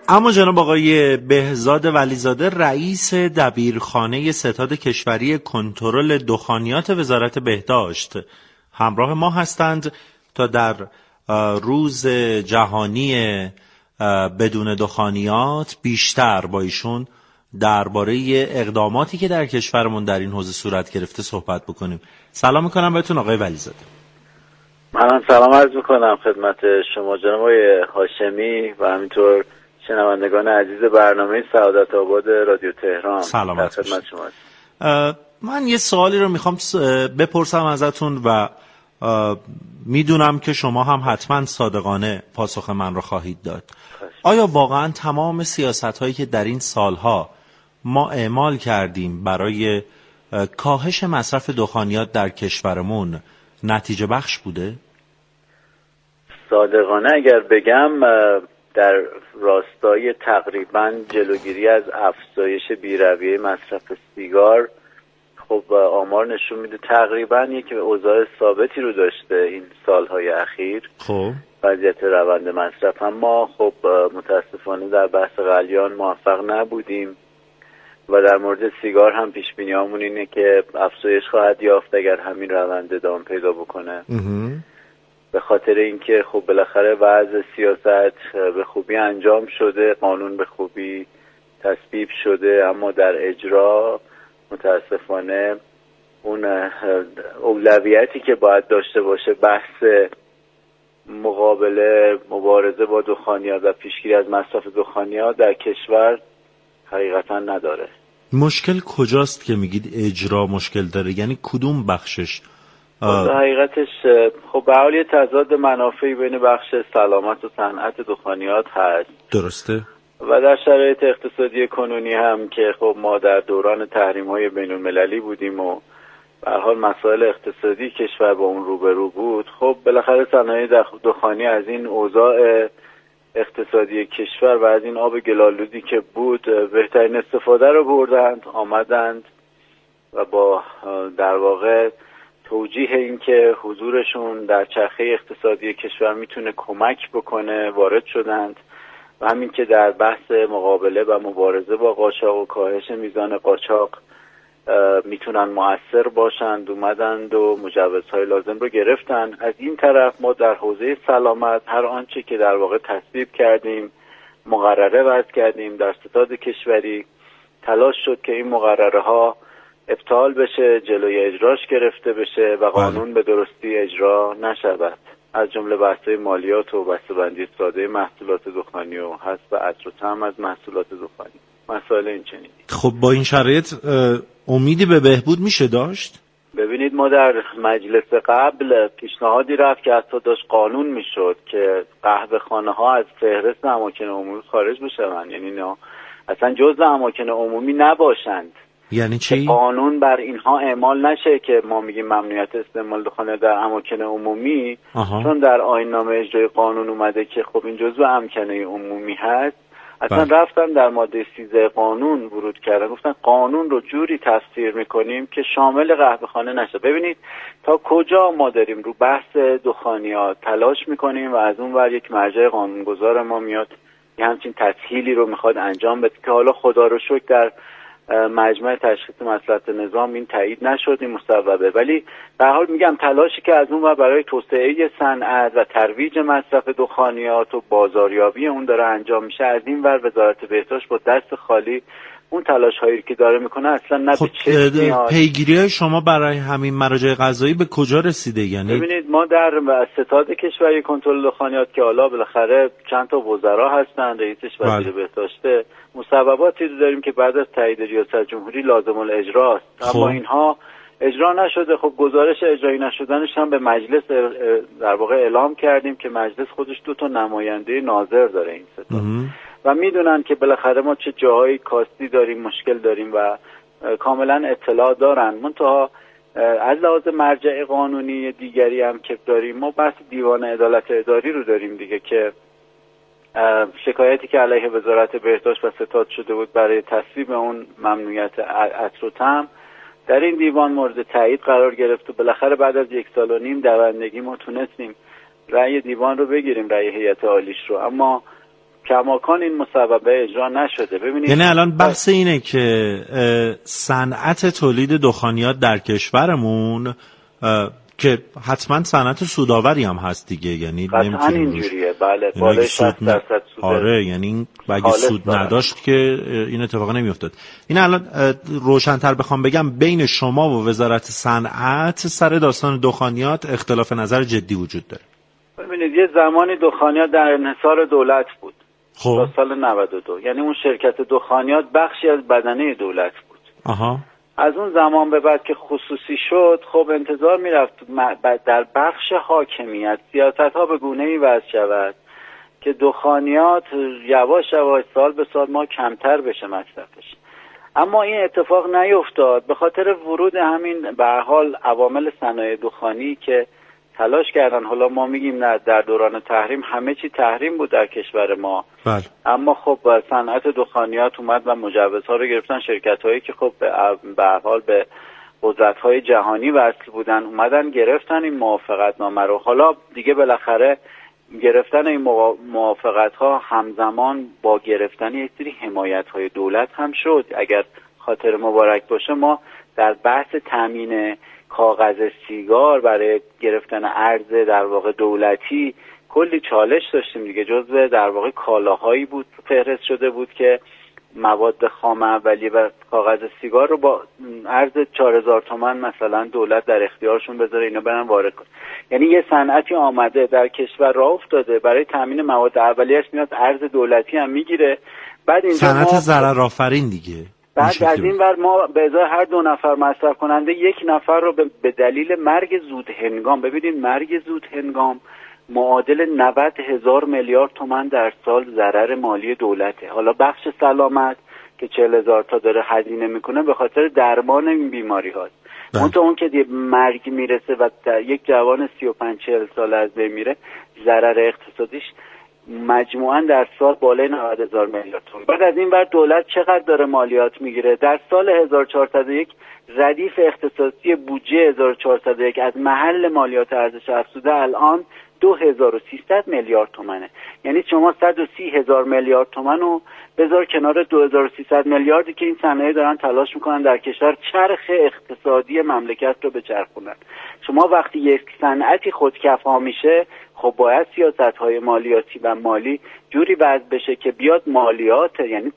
اما جناب آقای بهزاد ولیزاده رئیس دبیرخانه ستاد کشوری کنترل دخانیات وزارت بهداشت همراه ما هستند تا در روز جهانی بدون دخانیات بیشتر با ایشون درباره اقداماتی که در کشورمون در این حوزه صورت گرفته صحبت بکنیم. سلام میکنم بهتون آقای ولیزاده. من سلام عرض میکنم خدمت شما جناب آقای هاشمی و همینطور شنوندگان عزیز برنامه سعادت آباد رادیو تهران. سلامت خدمت شما. من یه سوالی رو میخوام بپرسم ازتون و میدونم که شما هم حتما صادقانه پاسخ من رو خواهید داد. آیا واقعا تمام سیاست هایی که در این سالها ما اعمال کردیم برای کاهش مصرف دخانیات در کشورمون نتیجه بخش بوده؟ صادقانه اگر بگم در راستای تقریبا جلوگیری از افزایش بی‌رویه مصرف سیگار، خب آمار نشون میده تقریبا یک اوضاع ثابتی رو داشته این سالهای اخیر. خب وضعیت روند مصرف، اما خب متاسفانه در بحث قلیان موفق نبودیم و در مورد سیگار هم پیش بینیامون اینه که افزایش خواهد یافت اگر همین روند ادامه پیدا بکنه. به خاطر اینکه خب بالاخره وضع سیاست به خوبی انجام شده، قانون به خوبی تصویب شده، اما در اجرا متاسفانه اون اولویتی که باید داشته باشه بحث مبارزه با دخانیات و پیشگیری از مصرف دخانیات در کشور حقیقتا نداره. مشکل کجاست که میگید اجرا مشکل داره؟ یعنی کدوم بخشش؟ حقیقتش خب به حال یه تضاد منافعی بین بخش سلامت و صنعت دخانیات هست. درسته. و در شرایط اقتصادی کنونی هم که خب ما در دوران تحریم‌های بین‌المللی بودیم و به هر حال مسائل اقتصادی کشور با اون روبرو بود، خب بالاخره صنایع دخانی از این اوضاع اقتصادی کشور و از این آب گلالودی که بود بهترین استفاده رو بردند، آمدند و با در واقع توجیه این که حضورشون در چرخه اقتصادی کشور میتونه کمک بکنه وارد شدند و همین که در بحث مقابله و مبارزه با قاچاق و کاهش میزان قاچاق میتونن مؤثر باشند، اومدند و مجوزهای لازم رو گرفتن. از این طرف ما در حوزه سلامت هر آنچه که در واقع تصویب کردیم، مقرره وضع کردیم در ستاد کشوری، تلاش شد که این مقرره ها ابطال بشه، جلوی اجراش گرفته بشه و قانون به درستی اجرا نشود، از جمله بحث‌های مالیات و بسته‌بندی ساده محصولات دخانی و حذف عطر و طعم از محصولات دخانی، مسائل این چنینی. خب با این شرایط امیدی به بهبود میشه داشت؟ ببینید ما در مجلس قبل پیشنهادی رفت که حتی داشت قانون میشد که قهوه‌خانه ها از فهرست اماکن عمومی خارج بشن، یعنی نه اصلا جزء اماکن عمومی نباشند. یعنی چی؟ قانون بر اینها اعمال نشه که ما میگیم ممنوعیت استعمال دخانیات در اماکن عمومی. چون در آیین‌نامه اجرای قانون اومده که خب این جزء امکنه عمومی هست، اصلا رفتن در ماده 13 قانون ورود کردن، گفتن قانون رو جوری تفسیر میکنیم که شامل قهوه‌خانه نشه. ببینید تا کجا ما داریم رو بحث دخانیات تلاش میکنیم و از اون ور یک مرجع قانونگذار ما میاد یه همچین تسهیلی رو میخواد انجام بده که حالا خدا رو شکر در مجمع تشخیص مصلحت نظام این تایید نشد، این مصوبه، ولی به هر حال میگم تلاشی که از اون ور برای توسعه صنعت و ترویج مصرف دخانیات و بازاریابی اون داره انجام میشه، از این ور وزارت بهداشت با دست خالی اون تلاش هایی که داره میکنه اصلا نه به چه میاد. پیگیری شما برای همین مراجع قضایی به کجا رسیده؟ یعنی ببینید ما در ستاد کشوری کنترل دخانیات که حالا بالاخره چند تا وزرا هستن، رئیسش وزیر بهداشته، مصوباتی رو داریم که بعد از تایید ریاست جمهوری لازم الاجراست، اما اینها اجرا نشده. خب گزارش اجرایی نشدنش هم به مجلس در واقع اعلام کردیم که مجلس خودش 2 نماینده ناظر داره این ستاد و میدونن که بالاخره ما چه جاهایی کاستی داریم، مشکل داریم و کاملا اطلاع دارن. منتها از لحاظ مرجع قانونی دیگری هم که داریم، ما بحث دیوان عدالت اداری رو داریم دیگه که شکایتی که علیه وزارت بهداشت و ستاد شده بود برای تصویب اون ممنوعیت عطر و طعم در این دیوان مورد تایید قرار گرفت و بالاخره بعد از 1.5 سال دوندگی ما تونستیم رأی دیوان رو بگیریم، رأی هیئت عالیش رو، اما کماکان این مصوبه اجرا نشده. ببینید یعنی الان بحث اینه که صنعت تولید دخانیات در کشورمون که حتما صنعت سودآوری هم هست دیگه، یعنی قطعا اینجوریه، بله، بالای 60% سود. آره، یعنی اگه سود نداشت که این اتفاق نمیافتاد. این الان روشن‌تر بخوام بگم، بین شما و وزارت صنعت سر داستان دخانیات اختلاف نظر جدی وجود داره. ببینید یه زمانی دخانیات در انحصار دولت بود. خب تا سال 92، یعنی اون شرکت دخانیات بخشی از بدنه دولت بود. آها. از اون زمان به بعد که خصوصی شد، خب انتظار میرفت در بخش حاکمیت سیاست‌ها به گونه‌ای وضع شود که دخانیات یواش یواش سال به سال ما کمتر بشه مصرفش. اما این اتفاق نیفتاد به خاطر ورود همین به هر حال عوامل صنایع دخانی که تلاش کردن. حالا ما میگیم نه، در دوران تحریم همه چی تحریم بود در کشور ما. بله. اما خب صنعت دخانیات اومد و مجوزها رو گرفتن. شرکت‌هایی که خب به هر حال به قدرت‌های جهانی وصل بودن اومدن گرفتن این موافقتنامه رو. حالا دیگه بالاخره گرفتن این موافقت‌ها همزمان با گرفتن یک سری حمایت‌های دولت هم شد. اگر خاطر مبارک باشه، ما در بحث تامین کاغذ سیگار برای گرفتن ارز در واقع دولتی کلی چالش داشتیم دیگه. جزو در واقع کالاهایی بود فهرست شده بود که مواد خام اولیه و کاغذ سیگار رو با ارز 4000 تومان مثلا دولت در اختیارشون بذاره اینا برن وارد کنه. یعنی یه صنعتی آمده در کشور راه افتاده، برای تامین مواد اولیه‌اش میاد ارز دولتی هم میگیره. بعد اینجا صنعت ضررآفرین دیگه. بعد از این ور ما به ازای هر 2 نفر مصرف کننده 1 نفر رو به دلیل مرگ زود هنگام، ببینید مرگ زود هنگام معادل 90,000 میلیارد تومان در سال ضرر مالی دولته. حالا بخش سلامت که 40,000 تا داره هزینه میکنه به خاطر درمان این بیماری هاست. اون که مرگ میرسه و یک جوان 35-40 سال از بین میره، ضرر اقتصادیش مجموعاً در سال بالای 90,000 میلیارد تومان. بعد از این ور دولت چقدر داره مالیات میگیره؟ در سال 1401 ردیف اختصاصی بودجه 1401 از محل مالیات ارزش افزوده الان 2300 میلیارد تومانه. یعنی شما 130,000 میلیارد تومان رو بذار کنار 2300 میلیاردی که این صنایع دارن تلاش میکنن در کشور چرخ اقتصادی مملکت رو بچرخونن. شما وقتی یک صنعتی خودکفا میشه، خب باید سیاست‌های مالیاتی و مالی جوری وضع بشه که بیاد مالیات، یعنی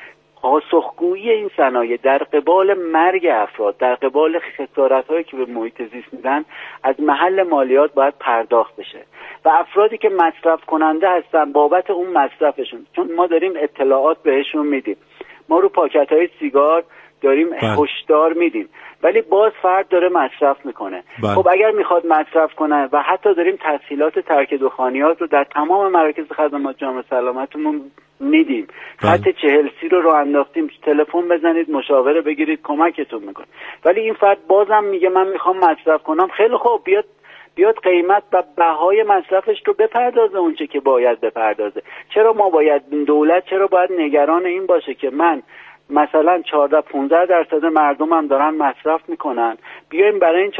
پاسخگویی این صنایع در قبال مرگ افراد، در قبال خسارت‌هایی که به محیط زیست میدن، از محل مالیات باید پرداخت بشه و افرادی که مصرف کننده هستن بابت اون مصرفشون، چون ما داریم اطلاعات بهشون میدیم، ما رو پاکت‌های سیگار داریم هشدار میدیم، ولی باز فرد داره مصرف میکنه. خب اگر میخواد مصرف کنه و حتی داریم تسهیلات ترک دخانیات رو در تمام مراکز خدمات جامعه سلامتمون میدیم. خط 40 رو انداختیم، تلفن بزنید مشاوره بگیرید کمکتون میکنه. ولی این فرد بازم میگه من میخوام مصرف کنم. خیلی خوب، بیاد قیمت و بهای مصرفش رو بپردازه، اونچه که باید بپردازه. چرا ما باید، دولت چرا باید نگران این باشه که من مثلا 14-15% مردمم دارن مصرف میکنن، بیایم برای این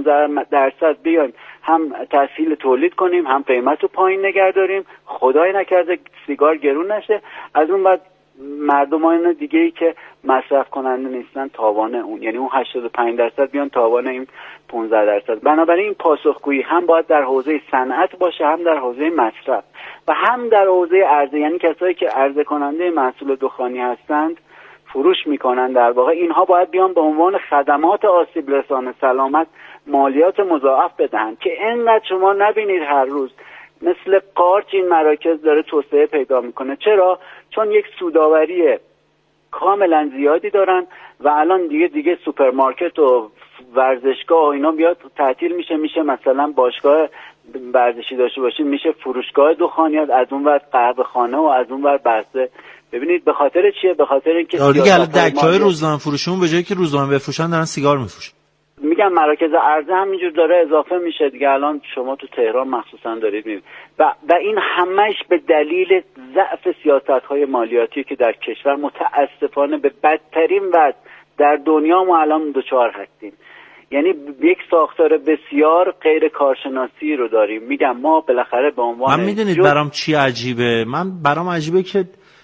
14-15% بیایم هم تسهیل تولید کنیم، هم قیمت رو پایین نگه داریم، خدای نکرده سیگار گرون نشه، از اون بعد مردمان دیگه ای که مصرف کننده نیستن تاوان اون، یعنی اون 85% بیان تاوان این 15%. بنابراین این پاسخگویی هم باید در حوزه صنعت باشه، هم در حوزه مصرف و هم در حوزه عرضه، یعنی کسایی که عرضه کننده محصول دخانی هستند، فروش میکنن در واقع، اینها باید بیان به عنوان خدمات آسیب رسان سلامت مالیات مضاعف بدهن که اینقدر شما نبینید هر روز مثل قارچ این مراکز داره توسعه پیدا میکنه. چرا؟ چون یک سوداوری کاملا زیادی دارن و الان دیگه سوپرمارکت و ورزشگاه و اینا بیاد تعطیل میشه مثلا باشگاه ورزشی داشته باشیم، میشه فروشگاه دخانیات، از اون ور قهوه خانه و از اون ور بسته. ببینید به خاطر چیه؟ به خاطر اینکه دکه‌های روزنامه فروشیمون به جایی که روزنامه بفروشن دارن سیگار میفروشن. میگم مراکز عرضه همینجور داره اضافه میشه دیگه. الان شما تو تهران مخصوصا دارید میبینید و این همش به دلیل ضعف سیاست‌های مالیاتی که در کشور متاسفانه به بدترین وضع در دنیا ما الان دوچار هستیم. یعنی یک ساختار بسیار غیر کارشناسی رو داریم. میگم ما بالاخره به عنوان من میدونید برام چی عجیبه؟ برام عجیبه که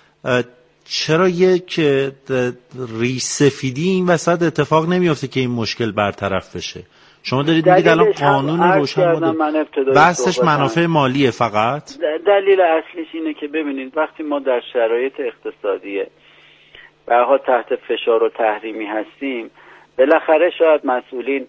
چرا یک ریسفیدی این وسط اتفاق نمیفته که این مشکل برطرف بشه. شما دارید میگید الان قانون روشن بحثش منافع مالیه فقط. دلیل اصلیش اینه که ببینید وقتی ما در شرایط اقتصادی برها تحت فشار و تحریمی هستیم، بالاخره شاید مسئولین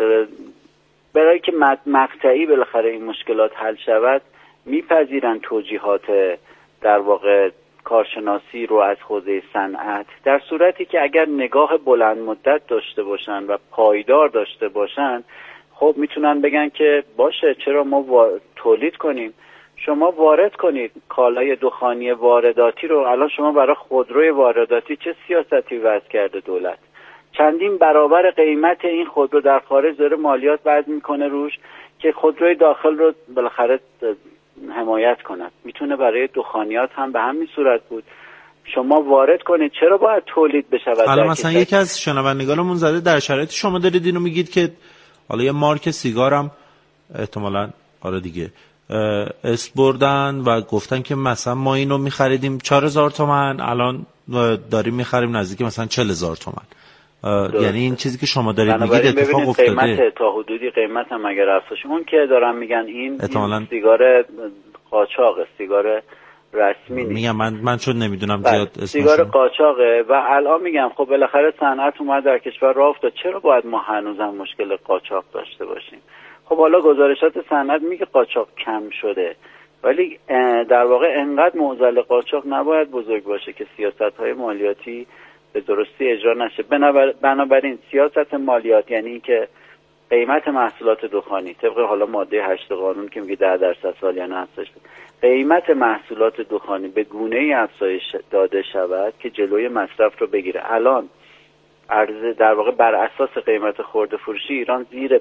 برای که مقطعی بالاخره این مشکلات حل شود میپذیرن توجیهات در واقع کارشناسی رو از حوزه صنعت، در صورتی که اگر نگاه بلند مدت داشته باشن و پایدار داشته باشن خب میتونن بگن که باشه چرا ما تولید کنیم، شما وارد کنید کالای دخانی وارداتی رو. الان شما برای خودروی وارداتی چه سیاستی وضع کرده دولت؟ چندین برابر قیمت این خودرو در خارج داره مالیات وضع میکنه روش که خودروی داخل رو بالاخره حمایت کند. میتونه برای دخانیات هم به همین صورت بود. شما وارد کنید، چرا باید تولید بشود؟ حالا مثلا یکی از شنوندگانمون زده در شرایط شما دارید اینو میگید که حالا یه مارک سیگارم احتمالاً آره دیگه اس بردن و گفتن که مثلا ما اینو میخریدیم 4000 تومان، الان داریم میخریم نزدیک مثلا 40000 تومان. یعنی این چیزی که شما دارید میگید اتفاق افتاده. قیمت تا حدودی قیمت هم اگر افزایش، اون که دارن میگن این سیگار قاچاق، سیگار رسمی نیست. میگم من چون نمیدونم زیاد اسمش. سیگار قاچاقه و الان میگم خب بالاخره صنعت اومد در کشور راه افتاد، چرا باید ما هنوزم مشکل قاچاق داشته باشیم؟ خب حالا گزارشات صنعت میگه قاچاق کم شده، ولی در واقع انقدر معضل قاچاق نباید بزرگ باشه که سیاست‌های مالیاتی به درستی اجرا نشه. بنابراین سیاست مالیات یعنی این که قیمت محصولات دخانی طبق حالا ماده 8 قانون که میگه 10% سالیانه افزایش بده، قیمت محصولات دخانی به گونه‌ای افزایش داده شود که جلوی مصرف رو بگیره. الان عرضه در واقع بر اساس قیمت خرده فروشی ایران زیر 15%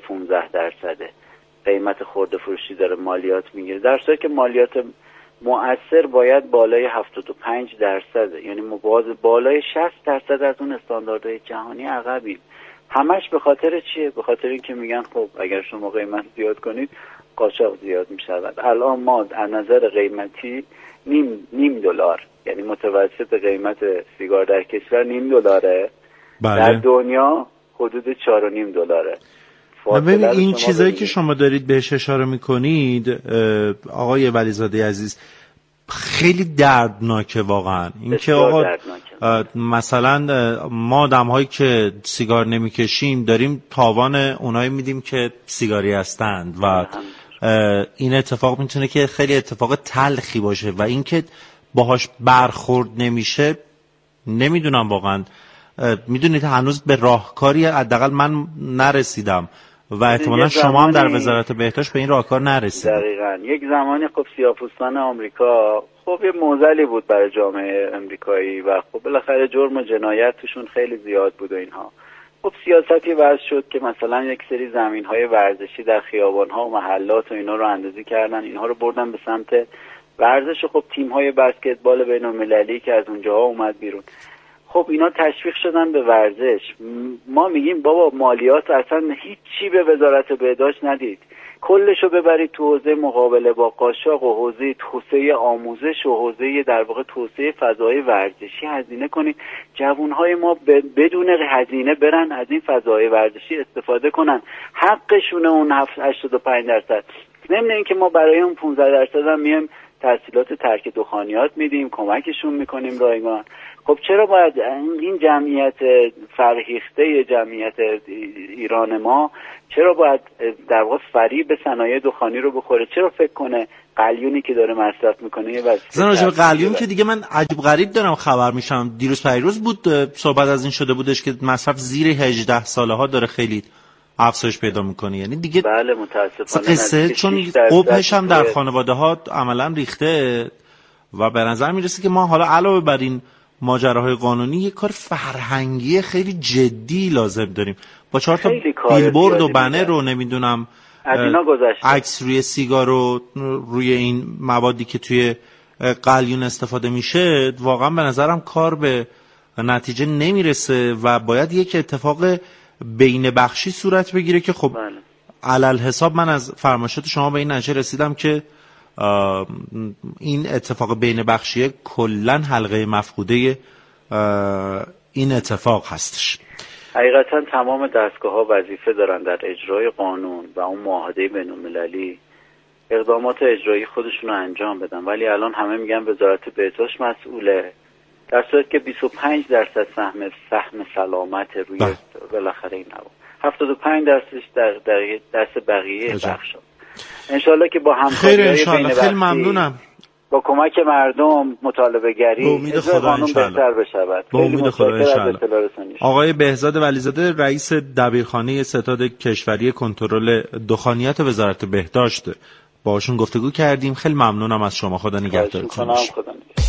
قیمت خرده فروشی داره مالیات میگیره، در صورتی که مالیات مؤثر باید بالای 75%، یعنی بالای 60% از اون استانداردهای جهانی عقبیم. همش به خاطر چیه؟ به خاطر اینکه میگن خب اگر شما قیمت زیاد کنید قاچاق زیاد میشود. الان ما از نظر قیمتی نیم دلار، یعنی متوسط قیمت سیگار در کشور $0.5. بله. در دنیا حدود $4.5. ببین این چیزایی که شما دارید بهش اشاره میکنید آقای ولیزاده عزیز خیلی دردناکه واقعا. این که آقا مثلا ما آدم‌هایی که سیگار نمیکشیم داریم تاوان اونایی میدیم که سیگاری هستند و این اتفاق میتونه که خیلی اتفاق تلخی باشه و این که باهاش برخورد نمیشه نمیدونم واقعا. میدونید هنوز به راهکاری حداقل من نرسیدم و احتمالا شما هم در وزارت بهداشت به این راهکار نرسید. دقیقاً. یک زمانی خب سیاه‌پوستان آمریکا خب یه معضلی بود برای جامعه امریکایی و خب بالاخره جرم و جنایت توشون خیلی زیاد بود و اینها. خب سیاستی وضع شد که مثلا یک سری زمین‌های ورزشی در خیابان‌ها و محلات و اینا رو اندازی کردن، اینها رو بردن به سمت ورزش. خب تیم‌های بسکتبال بین‌المللی که از اونجاها اومد بیرون، خب اینا تشویق شدن به ورزش. ما میگیم بابا مالیات اصلا هیچی به وزارت بهداشت ندید، کلشو ببرید تو حوزه مقابله با قاچاق و حوزه توسعه آموزش و حوزه در واقع توسعه فضای ورزشی هزینه کنید. جوانهای ما بدون هزینه برن از این فضای ورزشی استفاده کنن، حقشونه اون 85%. ضمن اینکه ما برای اون 15% هم میایم تسهیلات ترک دخانیات میدیم، کمکشون میکنیم رایگان. خب چرا باید این جمعیت فرهیخته جمعیت ایران ما چرا باید در واقع فریب صنایع دخانی رو بخوره؟ چرا فکر کنه قلیونی که داره مصرف میکنه یه وظیفه قلیون که دیگه من عجیب غریب دارم خبر میشم. دیروز پیروز بود صحبت از این شده بودش که مصرف زیر 18 ساله ها داره خیلی افزایش پیدا میکنه. یعنی دیگه بله متاسفانه قصه چون قبحش هم در خانواده ها عملا ریخته و به نظر میرسه که ما حالا علاوه بر این ماجراهای قانونی یک کار فرهنگی خیلی جدی لازم داریم. با 4 تا بیلبورد و بنر رو نمیدونم عکس روی سیگار و روی این موادی که توی قلیون استفاده میشه واقعا به نظرم کار به نتیجه نمیرسه و باید یک اتفاق بین بخشی صورت بگیره که خب علل حساب من از فرمایشات شما به این نتیجه رسیدم که این اتفاق بین بخشیه کلن حلقه مفقوده این اتفاق هستش. حقیقتا تمام دستگاه‌ها وظیفه دارن در اجرای قانون و اون معاهده بین‌المللی اقدامات اجرایی خودشون رو انجام بدن، ولی الان همه میگن وزارت بهداشت مسئوله، در صورتی که 25% سهم سلامت روی بالاخره این نبود، 75% در دست بقیه بخشا. انشالله که با همکاری بین خیلی ممنونم، با کمک مردم مطالبه گری قانون بهتر بشود. با امید خدا انشالله. آقای بهزاد ولیزاده رئیس دبیرخانه ستاد کشوری کنترل دخانیات وزارت بهداشت، باشون گفتگو کردیم. خیلی ممنونم از شما. خدا نگهدارتون.